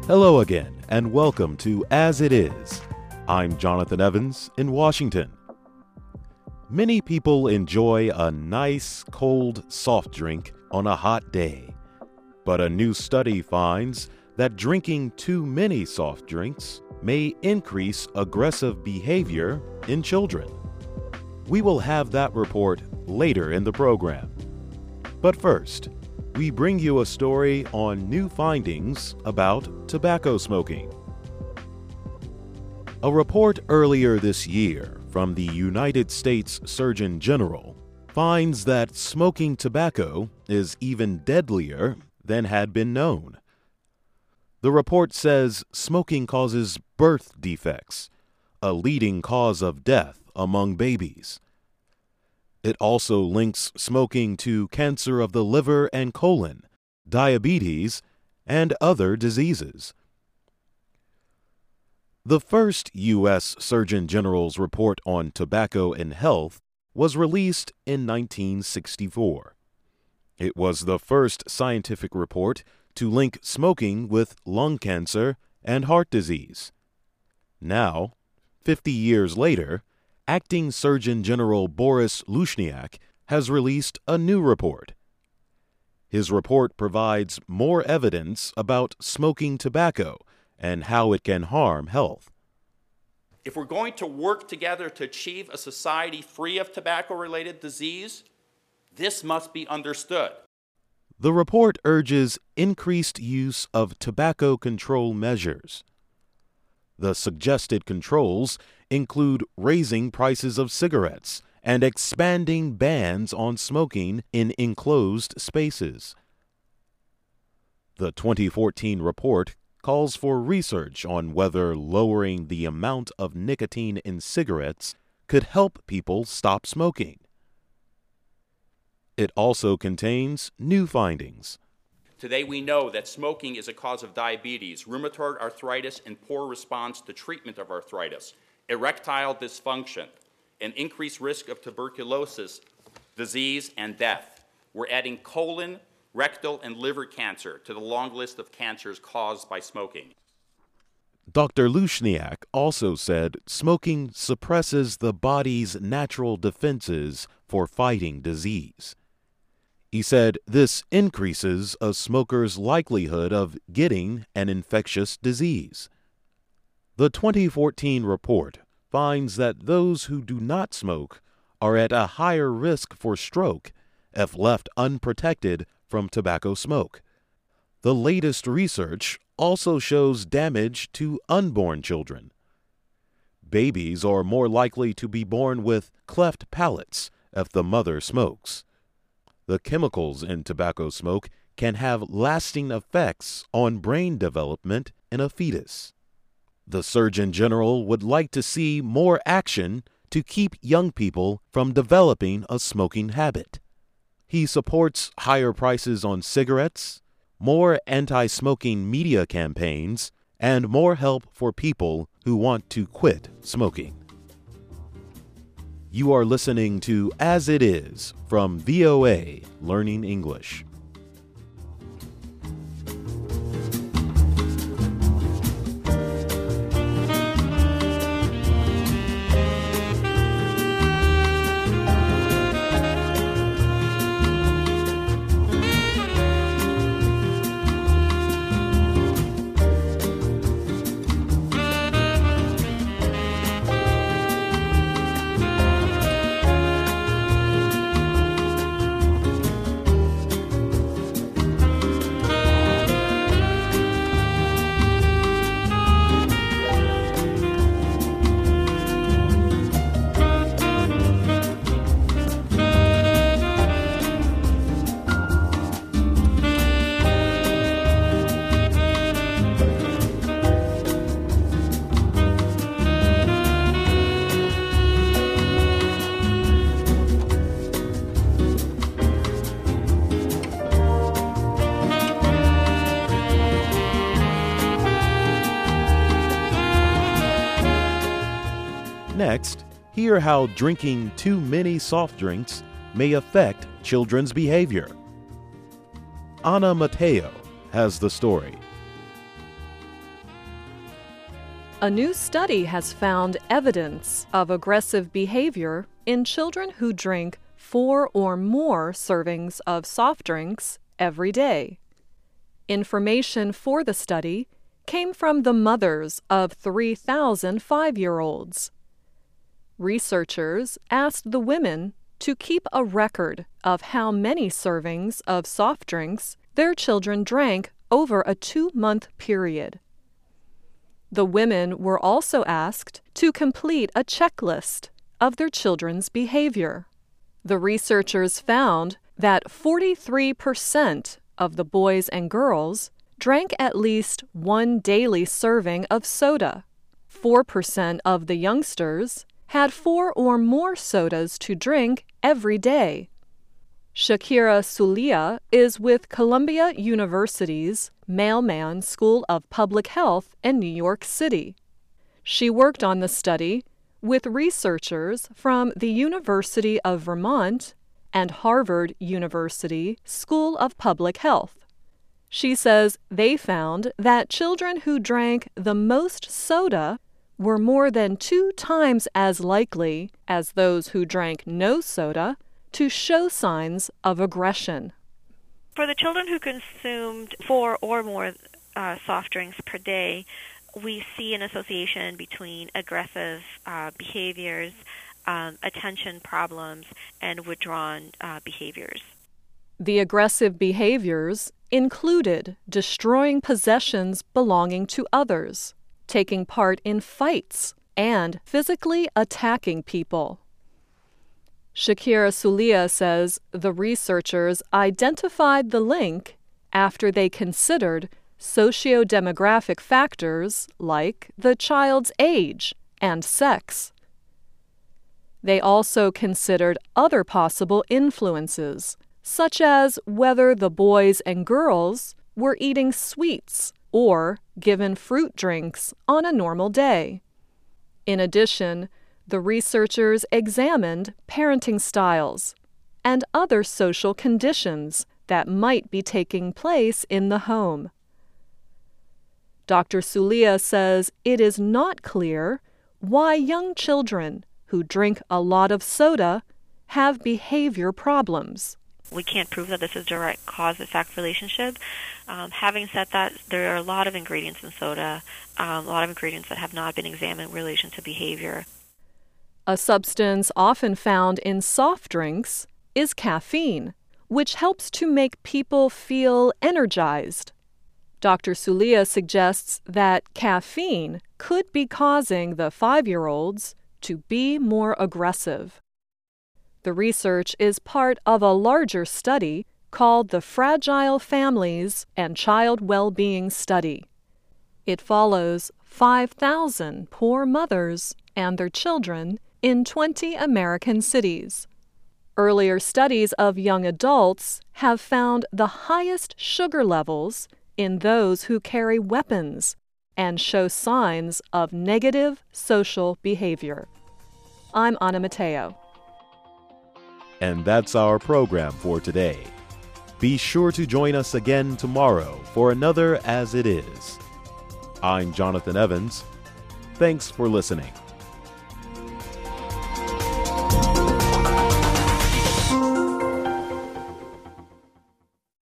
Hello again, and welcome to As It Is. I'm Jonathan Evans in Washington. Many people enjoy a nice, cold soft drink on a hot day. But a new study finds that drinking too many soft drinks may increase aggressive behavior in children. We will have that report later in the program. But first, we bring you a story on new findings about tobacco smoking. A report earlier this year from the United States Surgeon General finds that smoking tobacco is even deadlier than had been known. The report says smoking causes birth defects, a leading cause of death among babies. It also links smoking to cancer of the liver and colon, diabetes, and other diseases. The first U.S. Surgeon General's report on tobacco and health was released in 1964. It was the first scientific report to link smoking with lung cancer and heart disease. Now, 50 years later, Acting Surgeon General Boris Lushniak has released a new report. His report provides more evidence about smoking tobacco and how it can harm health. If we're going to work together to achieve a society free of tobacco-related disease, this must be understood. The report urges increased use of tobacco control measures. The suggested controls include raising prices of cigarettes and expanding bans on smoking in enclosed spaces. The 2014 report calls for research on whether lowering the amount of nicotine in cigarettes could help people stop smoking. It also contains new findings. Today we know that smoking is a cause of diabetes, rheumatoid arthritis, and poor response to treatment of arthritis, erectile dysfunction, an increased risk of tuberculosis, disease, and death. We're adding colon, rectal, and liver cancer to the long list of cancers caused by smoking. Dr. Lushniak also said smoking suppresses the body's natural defenses for fighting disease. He said this increases a smoker's likelihood of getting an infectious disease. The 2014 report finds that those who do not smoke are at a higher risk for stroke if left unprotected from tobacco smoke. The latest research also shows damage to unborn children. Babies are more likely to be born with cleft palates if the mother smokes. The chemicals in tobacco smoke can have lasting effects on brain development in a fetus. The Surgeon General would like to see more action to keep young people from developing a smoking habit. He supports higher prices on cigarettes, more anti-smoking media campaigns, and more help for people who want to quit smoking. You are listening to As It Is from VOA Learning English. Next, hear how drinking too many soft drinks may affect children's behavior. Ana Mateo has the story. A new study has found evidence of aggressive behavior in children who drink 4 or more servings of soft drinks every day. Information for the study came from the mothers of 3,000 5-year-olds. Researchers asked the women to keep a record of how many servings of soft drinks their children drank over a 2-month period. The women were also asked to complete a checklist of their children's behavior. The researchers found that 43% of the boys and girls drank at least 1 daily serving of soda. 4% of the youngsters had 4 or more sodas to drink every day. Shakira Sulia is with Columbia University's Mailman School of Public Health in New York City. She worked on the study with researchers from the University of Vermont and Harvard University School of Public Health. She says they found that children who drank the most soda were more than 2 times as likely as those who drank no soda to show signs of aggression. For the children who consumed 4 or more soft drinks per day, we see an association between aggressive behaviors, attention problems, and withdrawn behaviors. The aggressive behaviors included destroying possessions belonging to others, taking part in fights, and physically attacking people. Shakira Sulia says the researchers identified the link after they considered socio-demographic factors like the child's age and sex. They also considered other possible influences, such as whether the boys and girls were eating sweets or given fruit drinks on a normal day. In addition, the researchers examined parenting styles and other social conditions that might be taking place in the home. Dr. Sulia says it is not clear why young children who drink a lot of soda have behavior problems. We can't prove that this is a direct cause-effect relationship. Having said that, there are a lot of ingredients in soda, a lot of ingredients that have not been examined in relation to behavior. A substance often found in soft drinks is caffeine, which helps to make people feel energized. Dr. Sulia suggests that caffeine could be causing the 5-year-olds to be more aggressive. The research is part of a larger study called the Fragile Families and Child Well-Being Study. It follows 5,000 poor mothers and their children in 20 American cities. Earlier studies of young adults have found the highest sugar levels in those who carry weapons and show signs of negative social behavior. I'm Ana Mateo. And that's our program for today. Be sure to join us again tomorrow for another As It Is. I'm Jonathan Evans. Thanks for listening.